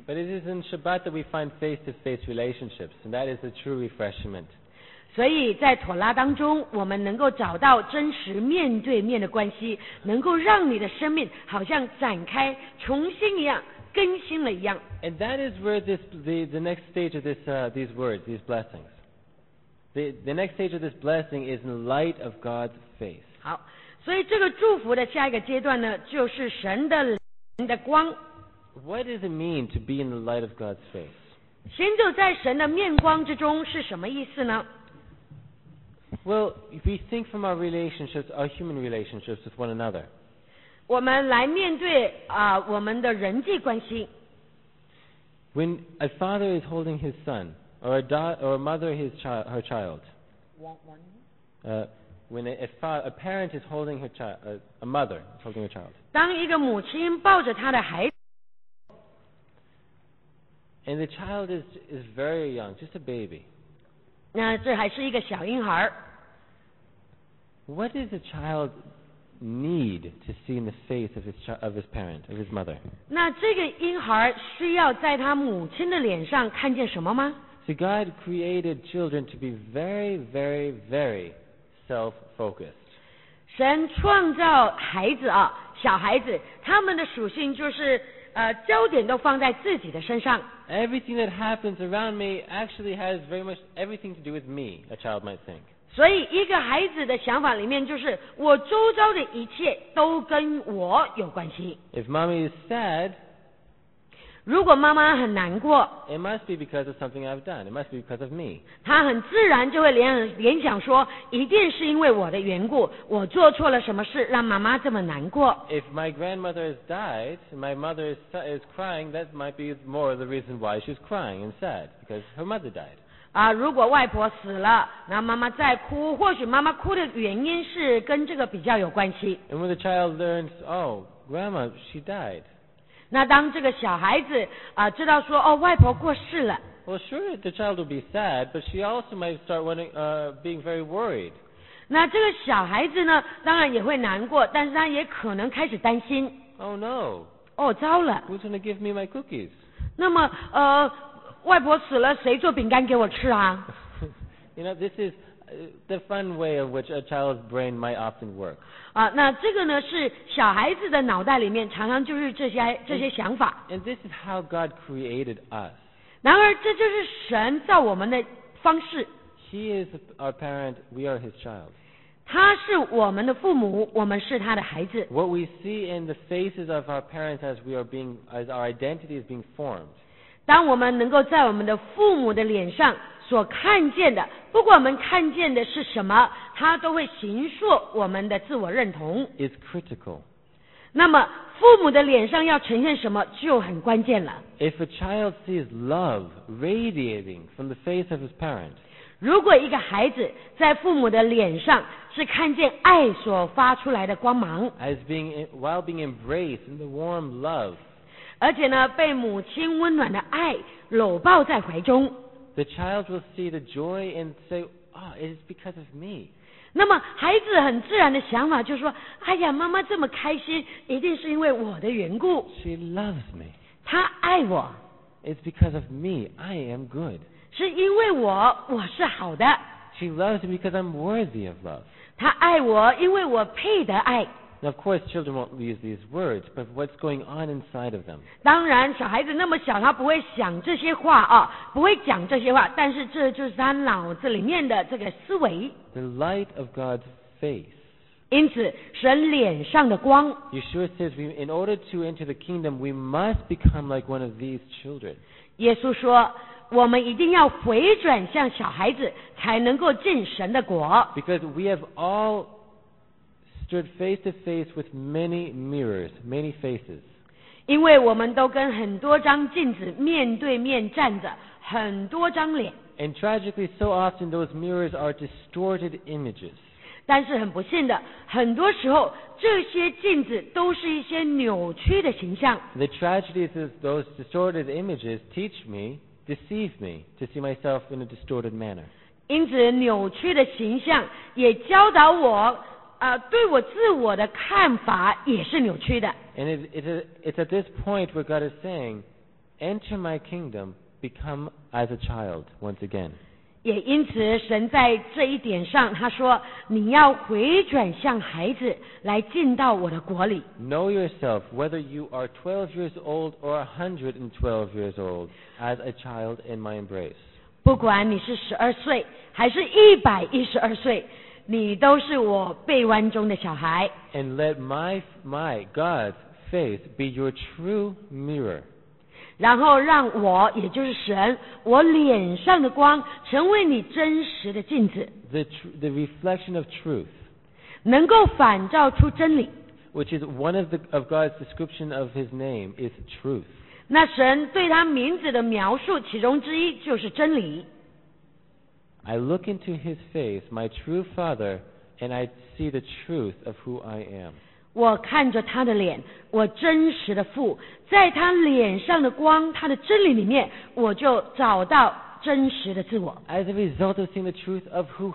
But it is in Shabbat that we find face-to-face relationships, and that is the true refreshment. 所以在妥拉当中，我们能够找到真实面对面的关系，能够让你的生命好像展开重新一样，更新了一样。 And that is where the next stage of these words, these blessings. The next stage of this blessing is in light of God's face. 好，所以这个祝福的下一个阶段呢，就是神的灵的光。 What does it mean to be in the light of God's face? 行走在神的面光之中是什么意思呢？ Well, if we think from our relationships, our human relationships with one another. 我们来面对我们的人际关系。 When a father is holding his son, or a mother her child. When a parent is holding her child, a mother is holding her child. 当一个母亲抱着她的孩子。 And the child is very young, just a baby. 那这还是一个小婴孩。 What does a child need to see in the face of his parent, of his mother? 那这个婴孩需要在他母亲的脸上看见什么吗？ So God created children to be very, very, very self-focused. 神创造孩子小孩子，他们的属性就是焦点都放在自己的身上。 Everything that happens around me actually has very much everything to do with me, a child might think. 所以一个孩子的想法里面就是我周遭的一切都跟我有关系。 If mommy is sad, 如果妈妈很难过， it must be because of something I've done. It must be because of me. 她很自然就会联想说，一定是因为我的缘故，我做错了什么事让妈妈这么难过。 If my grandmother has died and my mother is crying, that might be more the reason why she's crying and sad, because her mother died. 如果外婆死了，然后妈妈再哭，或许妈妈哭的原因是跟这个比较有关系。 And when the child learns, oh, grandma, she died. 那当这个小孩子知道说外婆过世了， Well, sure, the child will be sad, but she also might start being very worried. 那这个小孩子呢，当然也会难过，但是他也可能开始担心。 Oh no. 糟了， Who's going to give me my cookies? 那么外婆死了，谁做饼干给我吃啊？ You know, this is the fun way of which a child's brain might often work. 那这个呢是小孩子的脑袋里面常常就是这些想法。 And this is how God created us. 然而这就是神造我们的方式。 He is our parent, we are his child. 他是我们的父母，我们是他的孩子。 What we see in the faces of our parents as our identity is being formed. 当我们能够在我们的父母的脸上所看见的，不管我们看见的是什么，它都会形塑我们的自我认同。 It's critical. 那么父母的脸上要呈现什么就很关键了。 If a child sees love radiating from the face of his parent, 如果一个孩子在父母的脸上是看见爱所发出来的光芒， while being embraced in the warm love, 而且呢被母亲温暖的爱搂抱在怀中， the child will see the joy and say, it is because of me. 那么孩子很自然的想法就是说，哎呀，妈妈这么开心，一定是因为我的缘故。 She loves me. 她爱我， It's because of me. I am good. 是因为我是好的。 She loves me because I'm worthy of love. 她爱我，因为我配得爱。 Now, of course, children won't use these words, but what's going on inside of them? 当然，小孩子那么小，他不会想这些话不会讲这些话，但是这就是他脑子里面的这个思维。 The light of God's face. 因此，神脸上的光。 Yeshua says, in order to enter the kingdom, we must become like one of these children. 耶稣说，我们一定要回转向小孩子，才能够进神的国。 Because we have all stood face to face with many mirrors, many faces. 因为我们都跟很多张镜子面对面站着，很多张脸。 And tragically, so often those mirrors are distorted images. 但是很不幸的，很多时候这些镜子都是一些扭曲的形象。 The tragedy is those distorted images deceive me to see myself in a distorted manner. 因此，扭曲的形象也教导我，对我自我的看法也是扭曲的。 And it's at this point where God is saying, enter my kingdom, become as a child once again. 也因此，神在这一点上，他说：“你要回转向孩子，来进到我的国里。” Know yourself, whether you are 12 years old or 112 years old, as a child in my embrace. 不管你是12岁还是112岁，你都是我臂弯中的小孩。 And let my God's face be your true mirror. 然后让我，也就是神，我脸上的光，成为你真实的镜子， The reflection of truth, 能够反照出真理。 which is one of God's description of His name, is truth. 那神对他名字的描述，其中之一就是真理。 I look into His face, my true Father, and I see the truth of who I am. 我看着他的脸，我真实的父，在他脸上的光，他的真理里面，我就找到真实的自我。 As a result of seeing the truth of who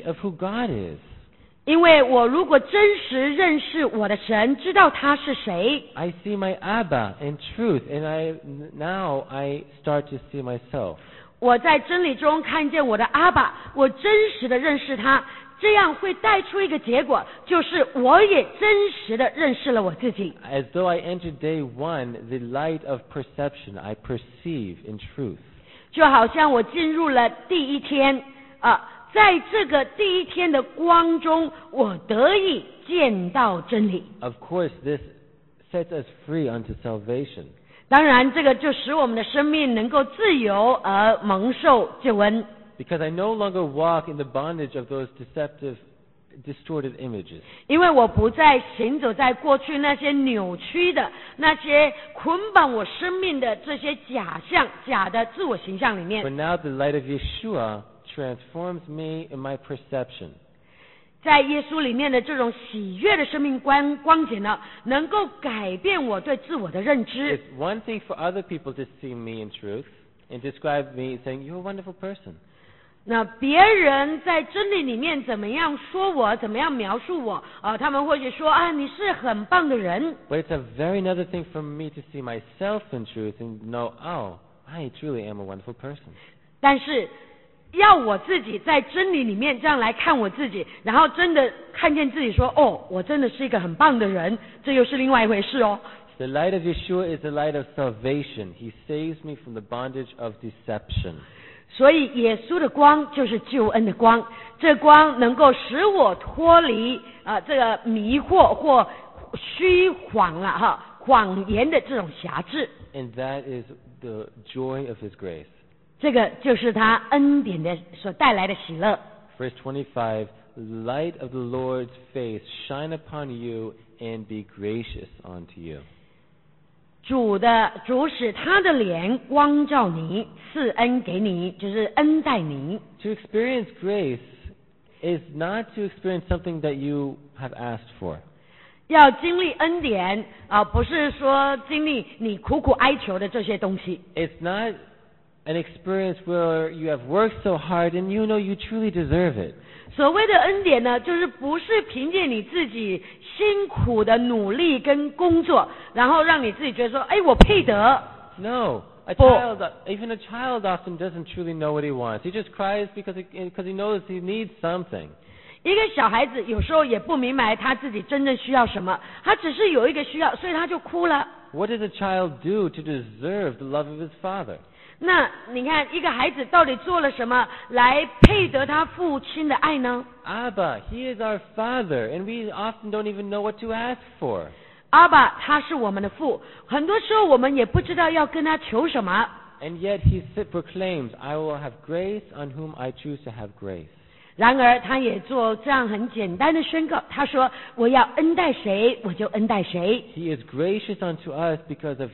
God is. 因为我如果真实认识我的神，知道他是谁， I see my Abba in truth, and now I start to see myself. 我在真理中看见我的阿爸，我真实的认识他，这样会带出一个结果，就是我也真实的认识了我自己。 As though I entered day one, the light of perception I perceive in truth. 就好像我进入了第一天在这个第一天的光中，我得以见到真理。 Of course, this sets us free unto salvation. 当然，这个就使我们的生命能够自由而蒙受救恩。 Because I no longer walk in the bondage of those deceptive, distorted images. 因为我不再行走在过去那些扭曲的、那些捆绑我生命的这些假象、假的自我形象里 For 面。 now the light of Yeshua transforms me in my perception. 在耶稣里面的这种喜悦的生命光景呢，能够改变我对自我的认知。 It's one thing for other people to see me in truth and describe me saying, "You're a wonderful person." 那别人在真理里面怎么样说我，怎么样描述我他们或许说你是很棒的人。 But it's a very another thing for me to see myself in truth and know, oh, I truly am a wonderful person. 但是要我自己在真理里面这样来看我自己，然后真的看见自己说，我真的是一个很棒的人，这又是另外一回事哦。 The light of Yeshua is the light of salvation. He saves me from the bondage of deception. 所以耶稣的光就是救恩的光，这光能够使我脱离这个迷惑或虚谎谎言的这种辖制。 And that is the joy of His grace. 这个就是他恩典的所带来的喜乐。 Verse 25, light of the Lord's face shine upon you and be gracious unto you. 主使他的脸光照你，赐恩给你，就是恩待你。 To experience grace is not to experience something that you have asked for. 要经历恩典不是说经历你苦苦哀求的这些东西。 It's not an experience where you have worked so hard and you know you truly deserve it. 所谓的恩典呢，就是不是凭借你自己辛苦的努力跟工作，然后让你自己觉得说，我配得。 No. Even a child often doesn't truly know what he wants. He just cries because he knows he needs something. 一个小孩子有时候也不明白他自己真正需要什么，他只是有一个需要，所以他就哭了。 What does a child do to deserve the love of his father? 那你看，一个孩子到底做了什么来配得他父亲的爱呢？ Abba, he is our father, and we often don't even know what to ask for. 阿爸他是我们的父，很多时候我们也不知道要跟他求什么。 And yet he proclaims, I will have grace on whom I choose to have grace. 然而他也做這樣很簡單的宣告，他說我要恩待誰我就恩待誰。 He is gracious unto us because of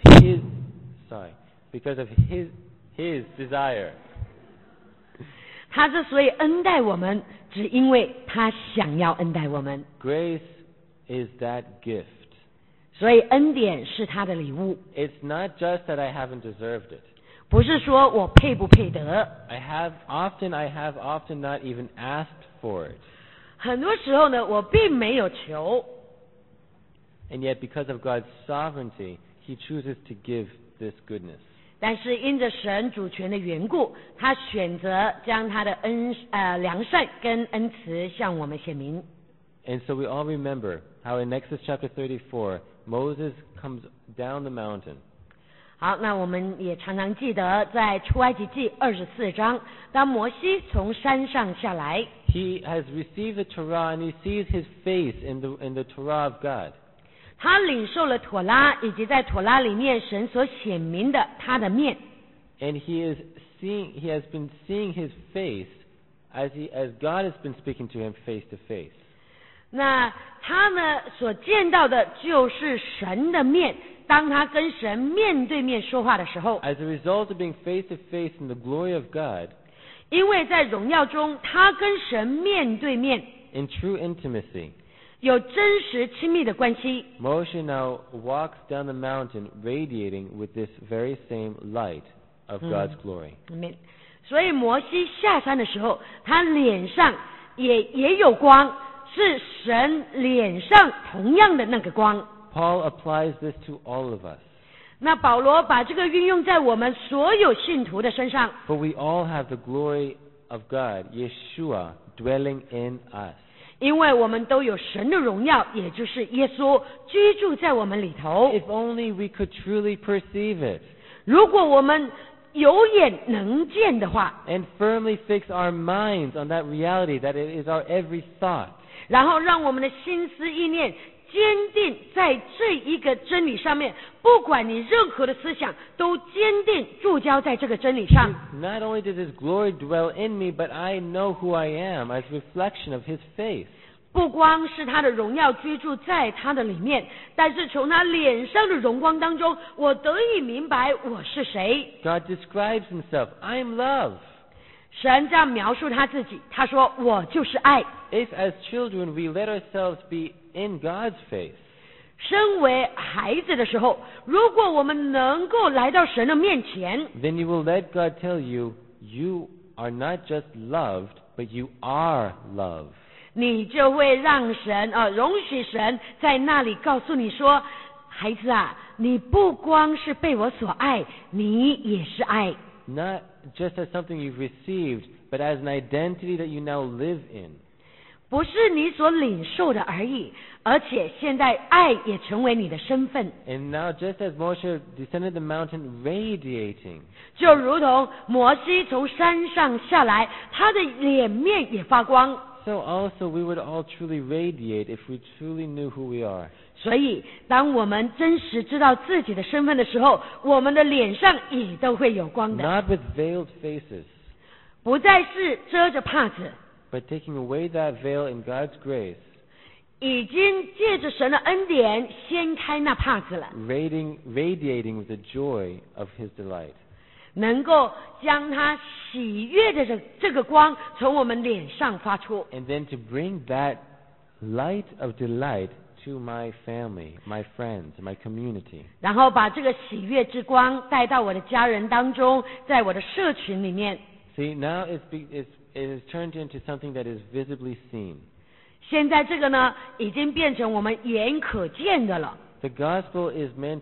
his desire. 他之所以恩待我們，只因為他想要恩待我們。 Grace is that gift. 所以恩典是他的禮物， It's not just that I haven't deserved it. 不是說我配不配得。 I have often not even asked for it. 很多時候呢，我並沒有求， And yet because of God's sovereignty, He chooses to give this goodness. 但是因着神主权的缘故，他选择将他的良善跟恩慈向我们显明。 And so we all remember how in Exodus chapter 34, Moses comes down the mountain. 好，那我们也常常记得，在出埃及记24章，当摩西从山上下来， He has received the Torah and he sees his face in the Torah of God. 他领受了妥拉，以及在妥拉里面神所显明的他的面。 And he has been seeing his face as God has been speaking to him face to face. 那他呢所见到的就是神的面，当他跟神面对面说话的时候， As a result of being face to face in the glory of God, 因为在荣耀中他跟神面对面， in true intimacy, 有真实亲密的关系。 Moshe now walks down the mountain radiating with this very same light of God's glory. 所以摩西下山的时候，他脸上也有光，是神脸上同样的那个光。 Paul applies this to all of us. 那保罗把这个运用在我们所有信徒的身上。 For we all have the glory of God, Yeshua, dwelling in us. 因为我们都有神的荣耀，也就是耶稣居住在我们里头。 If only we could truly perceive it 如果我们有眼能见的话， and firmly fix our minds on that reality that it is our every thought. 然后让我们的心思意念坚定在这一个真理上面，不管你任何的思想，都坚定注焦在这个真理上。 Not only does His glory dwell in me, but I know who I am as reflection of His face. 不光是他的荣耀居住在他的里面，但是从他脸上的荣光当中，我得以明白我是谁。 God describes Himself, I am love. 神这样描述他自己，他说我就是爱。 If as children we let ourselves be in God's face, 身为孩子的时候，如果我们能够来到神的面前， then you will let God tell you, you are not just loved, but you are love. 你就会让神容许神在那里告诉你说，孩子啊，你不光是被我所爱，你也是爱。 Not just as something you've received, but as an identity that you now live in. 不是你所领受的而已，而且现在爱也成为你的身份。 And now just as Moshe descended the mountain radiating, 就如同摩西从山上下来，他的脸面也发光。 so also we would all truly radiate if we truly knew who we are. 所以，当我们真实知道自己的身份的时候，我们的脸上也都会有光的， Not with veiled faces, 不再是遮着帕子， but taking away that veil in God's grace, 已经借着神的恩典掀开那帕子了， radiating with the joy of His delight. 能够将他喜悦的这个光从我们脸上发出， And then to bring that light of delight to my family, my friends, my community. 然后把这个喜悦之光带到我的家人当中，在我的社群里面。 See, now it has turned into something that is visibly seen. 现在这个呢，已经变成我们眼可见的了。 The gospel is meant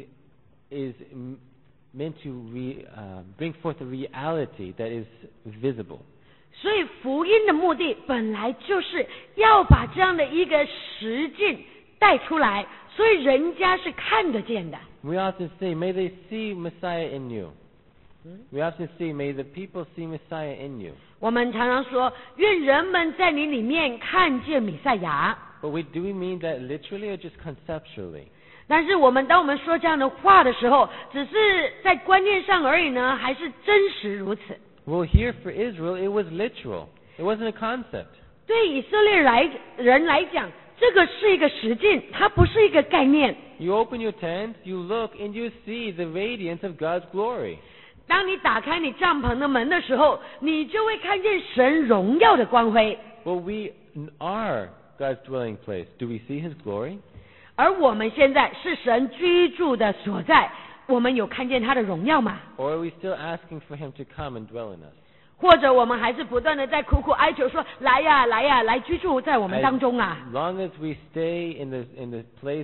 to bring forth a reality that is visible. 所以福音的目的本来就是要把这样的一个实境带出来，所以人家是看得见的。 We often say, may they see Messiah in you. We often say, may the people see Messiah in you. 我们常常说，愿人们在你里面看见弥赛亚。 But do we mean that literally or just conceptually? 但是当我们说这样的话的时候，只是在观念上而已呢，还是真实如此？ Well, here for Israel, it was literal. It wasn't a concept. 对以色列人来讲，这个是一个实境，它不是一个概念。 You open your tent, you look, and you see the radiance of God's glory. 当你打开你帐篷的门的时候，你就会看见神荣耀的光辉。 Well, we are God's dwelling place. Do we see His glory? 而我们现在是神居住的所在，我们有看见他的荣耀吗？ Or are we still asking for Him to come and dwell in us? 或者我们还是不断的在苦苦哀求说，来呀，来呀，来居住在我们当中啊！ As long as we stay in the place of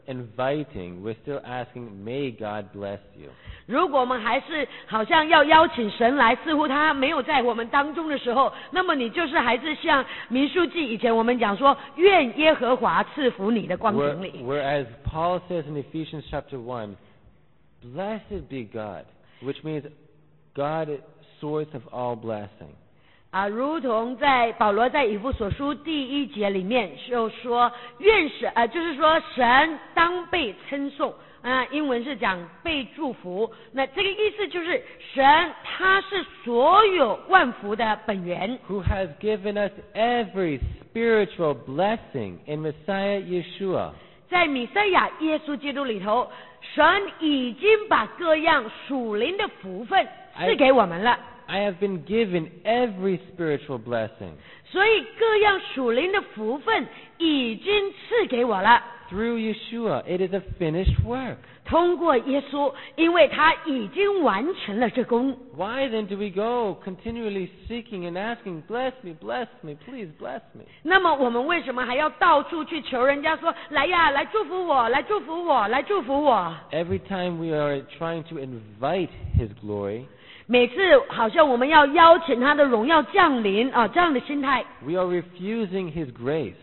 inviting, we're still asking, may God bless you. 如果我们还是好像要邀请神来，似乎他没有在我们当中的时候，那么你就是还是像民数记以前我们讲说，愿耶和华赐福你的光景里。 Whereas Paul says in Ephesians chapter 1, blessed be God, which means God is source of all blessing. 如同在保罗在以弗所书第1节里面就说，愿神就是说神当被称颂。英文是讲被祝福，那这个意思就是神他是所有万福的本源。 Who has given us every spiritual blessing in Messiah Yeshua. 在弥赛亚耶稣基督里头，神已经把各样属灵的福分赐给我们了。 I have been given every spiritual blessing. 所以各样属灵的福分已经赐给我了。 Through Yeshua, it is a finished work. 通过耶稣，因为他已经完成了这功。 Why then do we go continually seeking and asking, bless me, please bless me? 那么我们为什么还要到处去求人家说，来呀，来祝福我，来祝福我，来祝福我？ Every time we are trying to invite His glory, 每次好像我们要邀请他的荣耀降临这样的心态。 we are refusing His grace.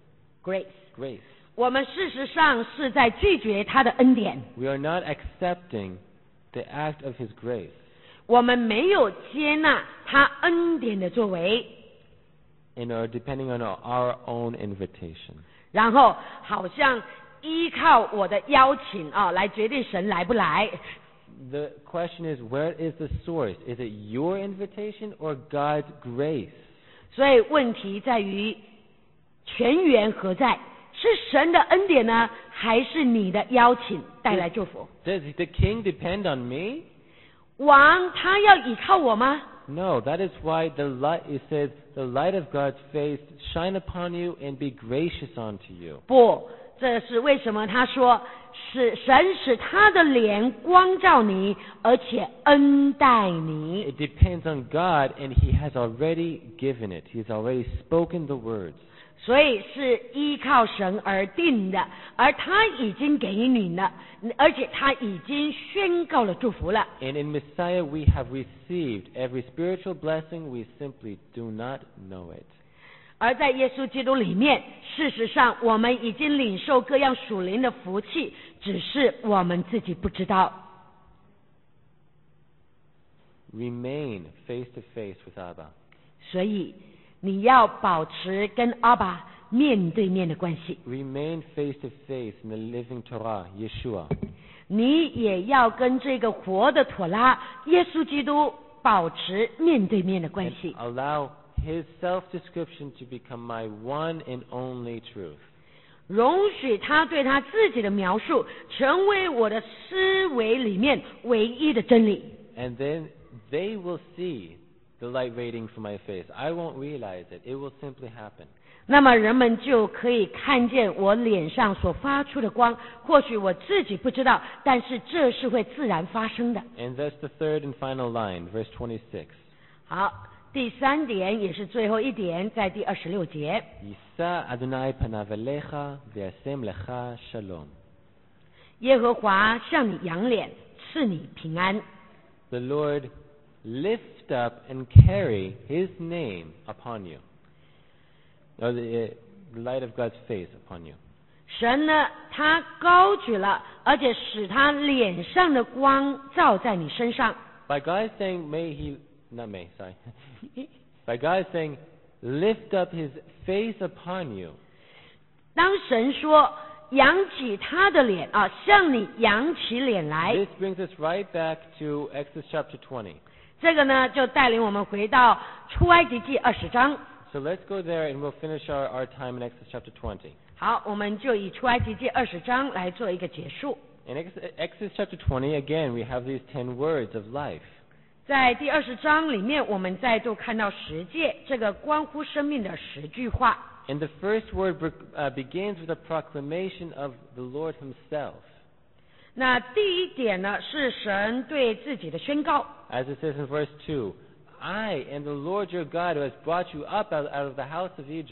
Grace. 我们事实上是在拒绝他的恩典。 We are not accepting the act of His grace. 我们没有接纳他恩典的作为。 And are depending on our own invitation. 然后好像依靠我的邀请来决定神来不来。 The question is, where is the source? Is it your invitation or God's grace? 所以问题在于泉源何在？是神的恩典呢，还是你的邀请带来祝福？ Does the king depend on me? 王他要依靠我吗？ No, that is why it says, the light of God's face shine upon you and be gracious unto you. 不，这是为什么他说是神使他的脸光照你，而且恩待你。 It depends on God, and He has already given it. He has already spoken the words. 所以是依靠神而定的，而他已经给你了，而且他已经宣告了祝福了。 And in Messiah we have received every spiritual blessing, we simply do not know it. 而在耶稣基督里面，事实上我们已经领受各样属灵的福气，只是我们自己不知道。 Remain face to face with Abba. 所以你要保持跟阿爸面对面的关系。 Remain face to face in the living Torah, Yeshua. 你也要跟这个活的妥拉耶稣基督保持面对面的关 And 系。 allow His self-description to become my one and only truth. 容许他对他自己的描述成为我的思维里面唯一的真理。 And then they will see the light radiating from my face. I won't realize it. It will simply happen. 那么人们就可以看见我脸上所发出的光，或许我自己不知道，但是这是会自然发生的。 And that's the third and final line, verse 26. 好，第3点也是最后一点，在第26节。 Yisa Adonai panav elecha v'yasem lecha shalom. 耶和华向你扬脸，赐你平安。 The Lord lift up and carry His name upon you. Or the light of God's face upon you. 神呢，他高举了，而且使他脸上的光照在你身上。 By God saying, By God saying, lift up His face upon you. 当神说扬起他的脸向你扬起脸来， This brings us right back to Exodus chapter 20. 这个呢就带领我们回到出埃及记20章。 So let's go there and we'll finish our time in Exodus chapter 20. 好，我们就以出埃及记20章来做一个结束。 In Exodus chapter 20, again, we have these 10 words of life. 在第20章里面，我们再度看到10诫，这个关乎生命的10句话。 And the first word begins with a proclamation of the Lord Himself. 那第一点呢，是神对自己的宣告。 As it says in verse 2, I am the Lord your God who has brought you up out of the house of Egypt.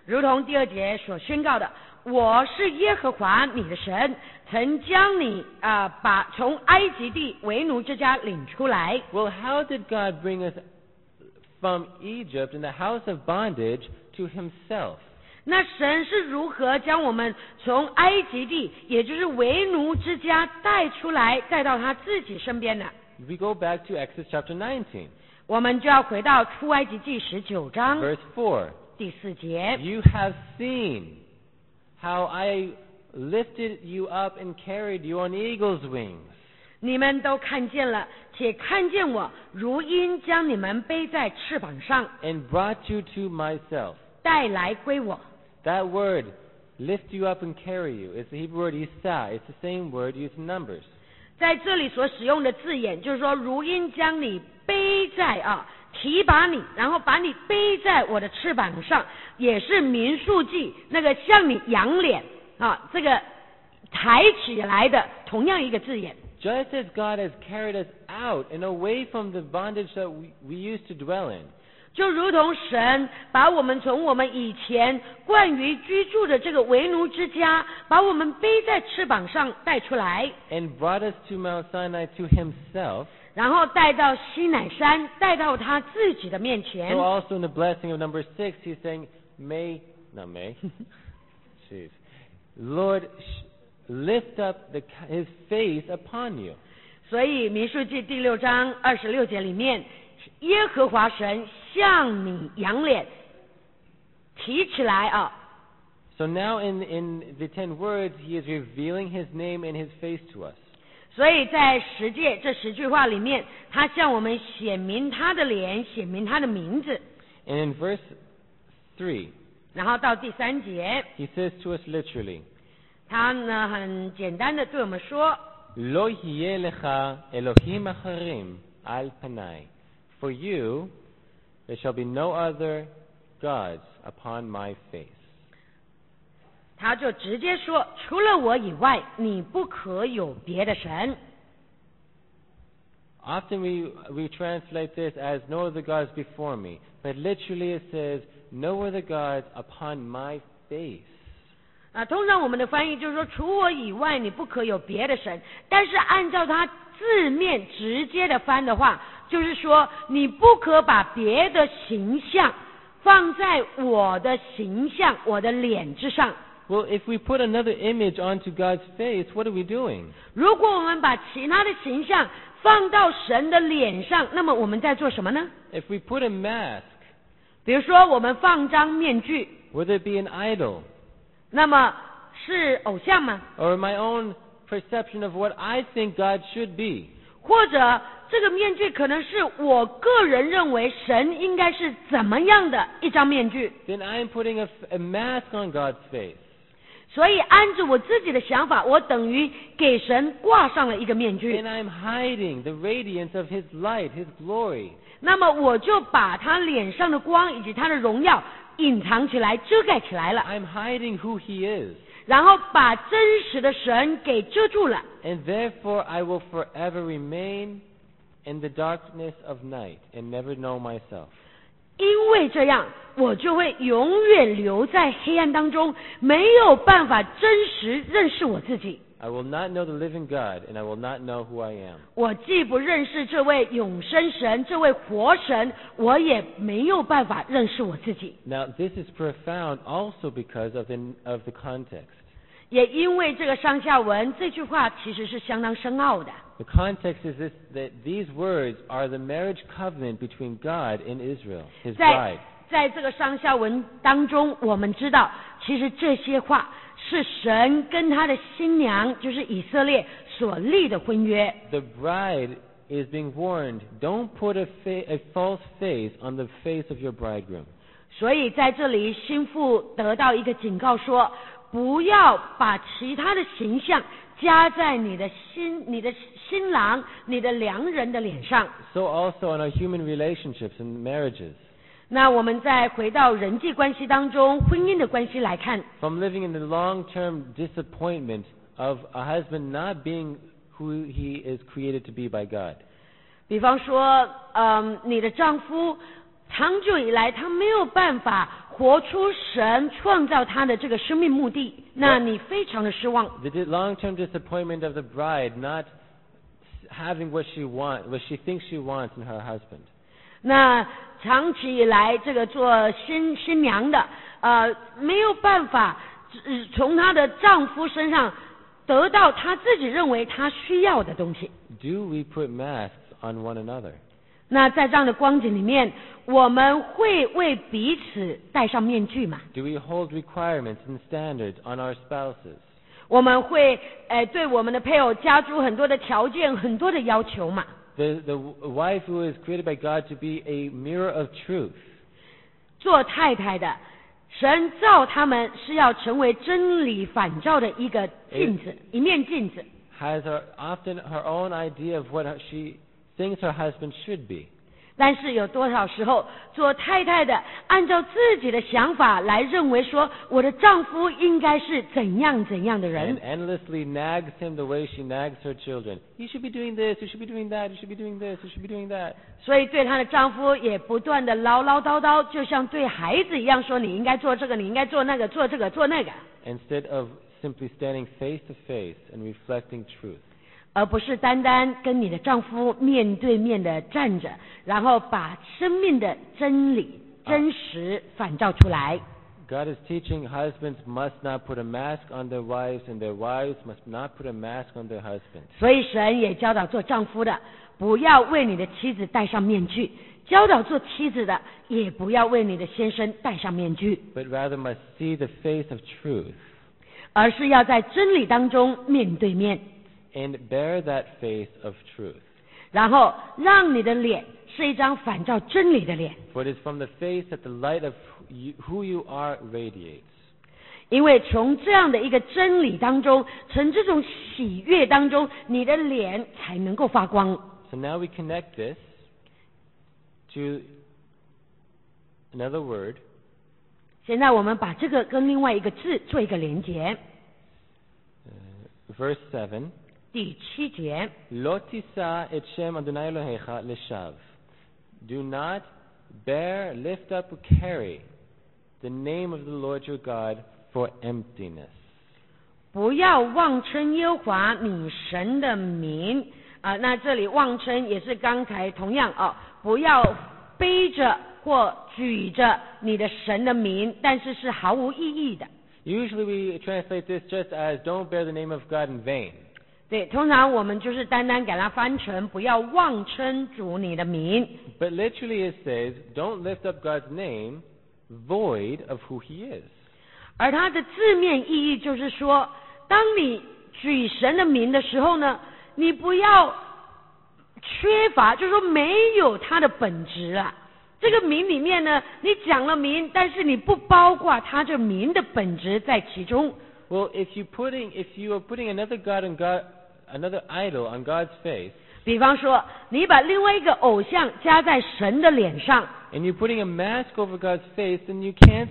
如同第2节所宣告的，我是耶和华你的神，曾将你把从埃及地为奴之家领出来。 Well, how did God bring us from Egypt in the house of bondage to himself? 那神是如何将我们从埃及地，也就是为奴之家带出来，带到他自己身边的？ We go back to Exodus chapter 19, 我们就要回到出埃及记19章 verse 4. 第4节。 You have seen how I lifted you up and carried you on eagle's wings. 你们都看见了，且看见我如鹰将你们背在翅膀上， And brought you to myself. 带来归我。 That word, lift you up and carry you, is the Hebrew word isa. It's the same word used in Numbers. 在这里所使用的字眼，就是说如鹰将你背在提拔你，然后把你背在我的翅膀上，也是民数记那个向你仰脸这个抬起来的同样一个字眼。 Just as God has carried us out and away from the bondage that we used to dwell in, 就如同神把我们从我们以前惯于居住的这个为奴之家，把我们背在翅膀上带出来， and brought us to Mount Sinai to himself, 然后带到西乃山，带到他自己的面前。 so also in the blessing of number 6, he's saying, jeez, Lord, lift up his face upon you. 所以民数记第6章26节里面，耶和华神向你仰脸，提起来 So now in the 10 words, he is revealing his name and his face to us. 所以在10诫这10句话里面，他向我们显明他的脸，显明他的名字。 And in verse 3, 然后到第3节， he says to us literally, 他呢很简单的对我们说， Lo yeh lecha Elohim acharim al panai. For you, there shall be no other gods upon my face. 他就直接说，除了我以外，你不可有别的神。 Often we translate this as no other gods before me, but literally it says no other gods upon my face. 通常我们的翻译就是说，除我以外，你不可有别的神。但是按照它字面直接的翻的话，就是说，你不可把别的形象放在我的形象、我的脸之上。 Well, if we put another image onto God's face, what are we doing? 如果我们把其他的形象放到神的脸上，那么我们在做什么呢？ If we put a mask, 比如说，我们放张面具， whether it be an idol 那么是偶像吗？ or my own perception of what I think God should be, 或者这个面具可能是我个人认为神应该是怎么样的一张面具， then I'm putting a mask on God's face. 所以按照我自己的想法，我等于给神挂上了一个面具， And I'm hiding the radiance of His light, His glory. 那么我就把他脸上的光以及他的荣耀隐藏起来、遮盖起来了， I'm hiding who He is. 然后把真实的神给遮住了。 And therefore I will forever remain in the darkness of night and never know myself. 因为这样，我就会永远留在黑暗当中，没有办法真实认识我自己。 I will not know the living God, and I will not know who I am. 我既不认识这位永生神，这位活神，我也没有办法认识我自己。 Now, this is profound also because of the context. 也因为这个上下文这句话其实是相当深奥的。 The context is this, that these words are the marriage covenant between God and Israel, His bride. 在这个上下文当中，我们知道，其实这些话是神跟他的新娘，就是以色列所立的婚约。 The bride is being warned, don't put a false face on the face of your bridegroom. 所以在这里，新妇得到一个警告说，不要把其他的形象加在你的新郎、你的良人的脸上。 So also in our human relationships and marriages. 那我们再回到人际关系当中，婚姻的关系来看， From living in the long-term disappointment of a husband not being who he is created to be by God. 比方说，你的丈夫长久以来他没有办法活出神创造他的这个生命目的，那你非常的失望。 The long-term disappointment of the bride not having what she thinks she wants in her husband. 那长期以来这个做新娘的没有办法从她的丈夫身上得到她自己认为她需要的东西。 Do we put masks on one another? 那在这样的光景里面，我们会为彼此戴上面具吗？ Do we hold requirements and standards on our spouses? 我们会对我们的配偶加诸很多的条件、很多的要求吗？ The wife who is created by God to be a mirror of truth. 做太太的，神造他们是要成为真理反照的一个镜子，一面镜子。 Has often her own idea of what she thinks her husband should be. 但是有多少时候，做太太的按照自己的想法来认为说，我的丈夫应该是怎样怎样的人 And， endlessly nags him the way she nags her children. You should be doing this, you should be doing that, you should be doing this, you should be doing that. 所以对她的丈夫也不断的唠唠叨叨，就像对孩子一样说，你应该做这个，你应该做那个，做这个做那个， Instead of simply standing face to face and reflecting truth. 而不是单单跟你的丈夫面对面的站着，然后把生命的真理、真实反照出来。 God is teaching husbands must not put a mask on their wives, and their wives must not put a mask on their husbands. 所以神也教导做丈夫的，不要为你的妻子戴上面具；教导做妻子的，也不要为你的先生戴上面具， But rather must see the face of truth 而是要在真理当中面对面， and bear that face of truth. 然后让你的脸是一张反照真理的脸。 For it is from the face that the light of who you are radiates. 因为从这样的一个真理当中，从这种喜悦当中，你的脸才能够发光。 So now we connect this to another word, 现在我们把这个跟另外一个字做一个连结。 verse 7. 第7节， Lo tisa et shem Adonai Elohecha leshav. Do not bear, lift up, or carry the name of the Lord your God for emptiness. 不要妄称耶和华你神的名那这里妄称也是刚才同样不要背着或举着你的神的名，但是是毫无意义的。 Usually we translate this just as don't bear the name of God in vain. 对，通常我们就是单单给它翻成不要妄称主你的名。 But literally it says, don't lift up God's name void of who he is. 而它的字面意义就是说，当你举神的名的时候呢，你不要缺乏，就是说没有它的本质啊。这个名里面呢，你讲了名，但是你不包括它这名的本质在其中。 Well, if you are putting another idol on God's face, 比方说，你把另外一个偶像加在神的脸上， and you're putting a mask over God's face, then you can't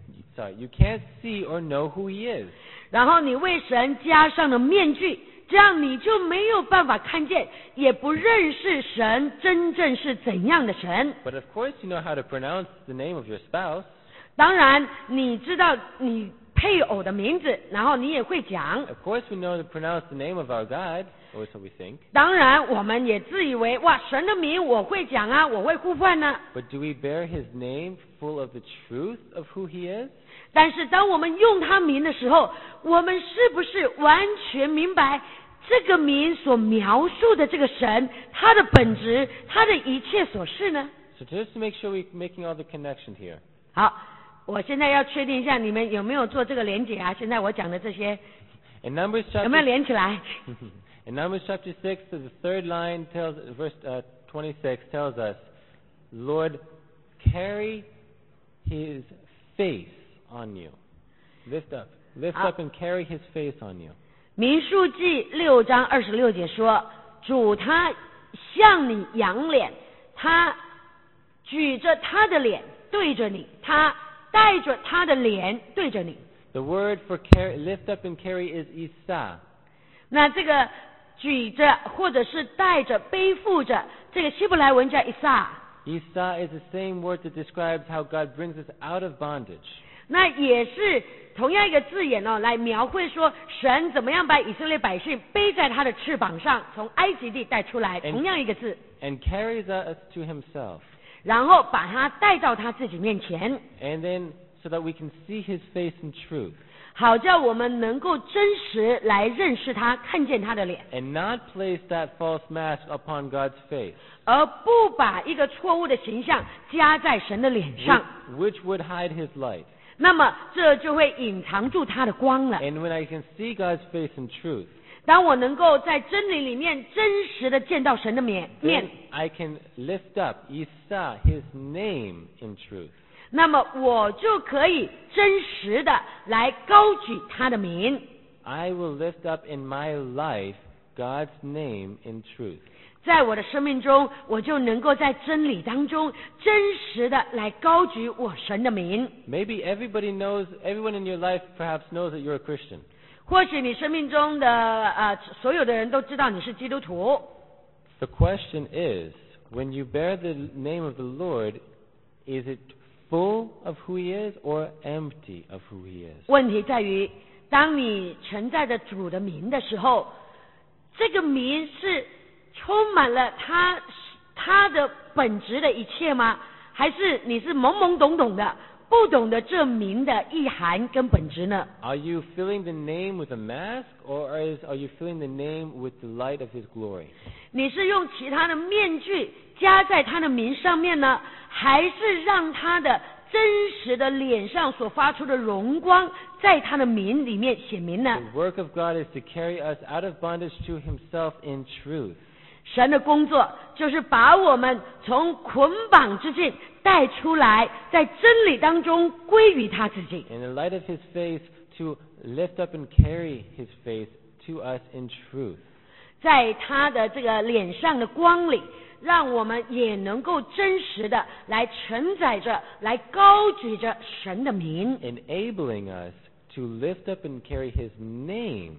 see or know who he is. 然后你为神加上了面具，这样你就没有办法看见，也不认识神真正是怎样的神。 But of course you know how to pronounce the name of your spouse. 当然，你知道你配偶的名字，然后你也会讲。 Of course we know to pronounce the name of our God, or so we think. 当然，我们也自以为哇，神的名我会讲啊，我会呼唤呢。 But do we bear his name full of the truth of who he is? 但是当我们用他名的时候，我们是不是完全明白这个名所描述的这个神，他的本质，他的一切所事呢？ So just to make sure we're making all the connections here. 好，我现在要确定一下你们有没有做这个连结啊？现在我讲的这些 In Numbers 有没有 chapter 连起来？ In Numbers chapter 6, the third line verse 26 tells us, Lord, carry his face on you. Lift up and carry his face on you. 民数记6章26节说，主他向你仰脸，他举着他的脸对着你，他带着他的脸对着你。 The word for lift up and carry is isa. 那这个举着或者是带着背负着，这个希伯来文叫 isa。 Isa is the same word that describes how God brings us out of bondage. 那也是同样一个字眼哦，来描绘说神怎么样把以色列百姓背在他的翅膀上，从埃及地带出来，同样一个字。 And carries us to himself. 然后把他带到他自己面前。 And then so that we can see his face in truth. 好叫我们能够真实来认识他，看见他的脸。 And not place that false mask upon God's face. 而不把一个错误的形象加在神的脸上。 Which would hide his light. 那么这就会隐藏住他的光了。 And when I can see God's face in truth, 当我能够在真理里面真实的见到神的面 I can lift up Isa, his name in truth. 那么我就可以真实的来高举他的名。 I will lift up in my life God's name in truth. 在我的生命中，我就能够在真理当中真实的来高举我神的名。 Maybe everyone in your life perhaps knows that you're a Christian. 或许你生命中的所有的人都知道你是基督徒。 The question is, when you bear the name of the Lord, is it full of who he is or empty of who he is? 问题在于，当你承载着主的名的时候，这个名是充满了他的本质的一切吗？还是你是懵懵懂懂的，不懂得这名的意涵跟本质呢？ Are you filling the name with a mask, or are you filling the name with the light of his glory? 你是用其他的面具加在他的名上面呢，还是让他的真实的脸上所发出的荣光在他的名里面显明呢？ The work of God is to carry us out of bondage to himself in truth. 神的工作就是把我们从捆绑之境带出来，在真理当中归于他自己。 In the light of his face, to lift up and carry his face to us in truth. 在他的这个脸上的光里，让我们也能够真实的来承载着，来高举着神的名， Enabling us to lift up and carry his name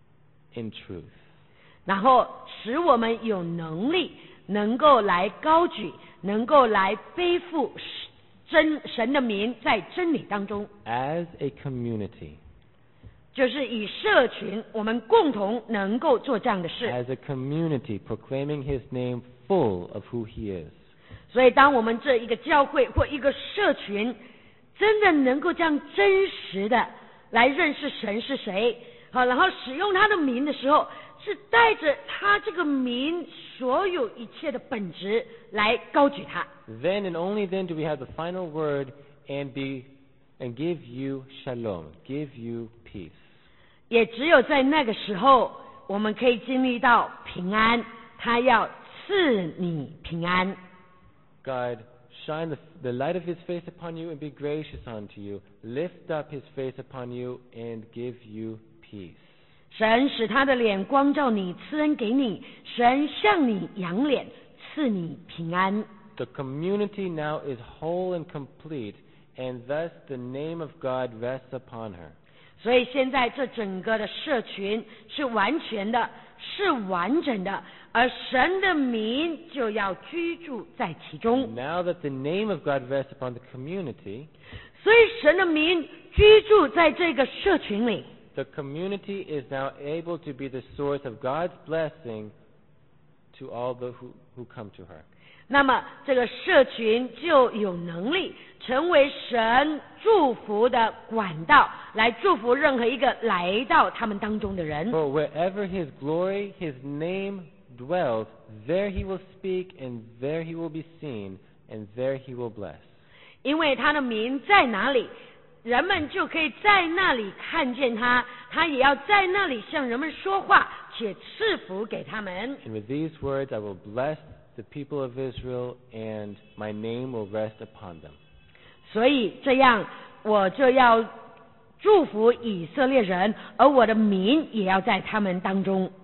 in truth. 然后使我们有能力能够来高举，能够来背负神的名在真理当中。 As a community. 就是以社群，我们共同能够做这样的事。 As a community proclaiming his name full of who he is. 所以当我们这一个教会或一个社群真的能够这样真实的来认识神是谁，好，然后使用他的名的时候，是带着他这个名所有一切的本质来高举他。 Then and only then do we have the final word and give you shalom, give you peace. 也只有在那个时候，我们可以经历到平安，他要赐你平安。 God, shine the light of his face upon you and be gracious unto you. Lift up his face upon you and give you peace. 神使他的脸光照你，赐恩给你，神向你扬脸，赐你平安。 The community now is whole and complete, and thus the name of God rests upon her. 所以现在这整个的社群是完全的，是完整的，而神的名就要居住在其中。 Now that the name of God rests upon the community, 所以神的名居住在这个社群里， the community is now able to be the source of God's blessing to all who come to her. 那么这个社群就有能力成为神祝福的管道，来祝福任何一个来到他们当中的人。 For wherever his glory, his name dwells, there he will speak, and there he will be seen, and there he will bless. 因为他的名在哪里，人们就可以在那里看见他，他也要在那里向人们说话，且赐福给他们。 And with these words I will bless the people of Israel, and my name will rest upon them. 所以这样，我就要祝福以色列人，而我的名也要在他们当中。